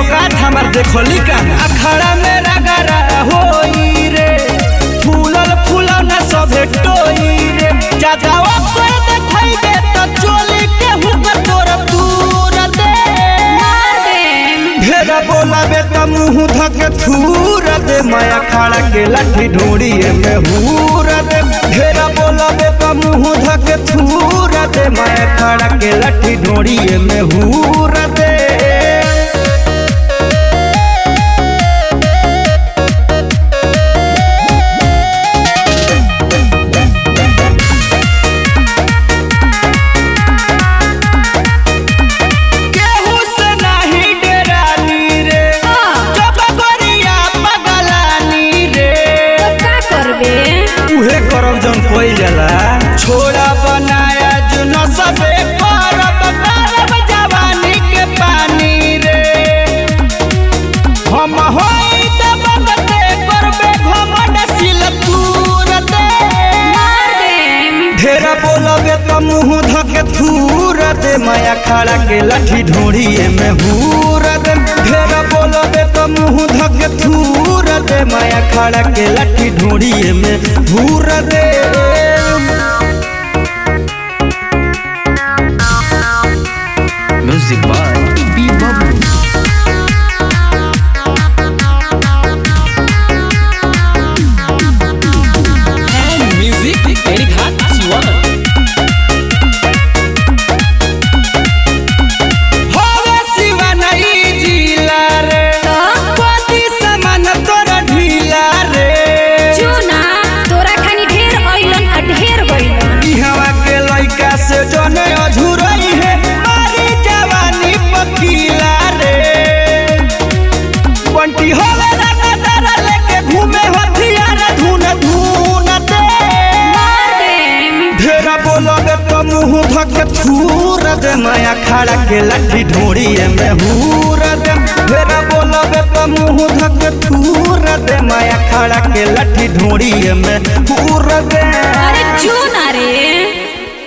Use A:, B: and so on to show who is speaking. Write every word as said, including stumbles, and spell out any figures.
A: औकात हमार देखली का अखाड़ा में रगड़ा होई रे फूलल फूलना सभे टोई रे जाजावा पर देखई दे त चोली के हुक तोर दूर दे ढेरा बोलाबे त मुंह धक थूर दे मैं अखाड़ा के लाठी ढूंढिए में हूर दे ढेरा बोलाबे त मुंह धक थूर दे मैं अखाड़ा के लाठी ढूंढिए में हूर दे कोई जला छोड़ा बनाया जो न सबे परब करब जवानी के पानी रे हम होई त बंदते करबे घमंड सिल तूर दे ढेरा बोलबे त मुंह धके थूर दे मैं अखाड़ा के लाठी ढूंढिए में हूर दे ढेरा बोलबे त मुंह धके थूर दे मैं अखाड़ा के लाठी ढूंढिए में हूर दे Music by B Bubble. And music very hot as you want. होवे शिवा नहीं जिला रे कोती समान तोरा ढीला रे
B: चुना तोरा खानी ढेर आइलन आ ढेर गइलन
A: ई हवा के लइका से जने अझुरई है पकीला रे बंटी होवे रगड़ा लेके घूमे हथियार धुन धुन दे ढेरा बोलबे त मुंह धके थूर दे मैं अखाड़ा के लाठी ढूंढिए में हूर दे ढेरा बोलबे त मुंह धके थूर दे मैं अखाड़ा के लाठी ढूंढिए में हूर दे
B: अरे चुना रे।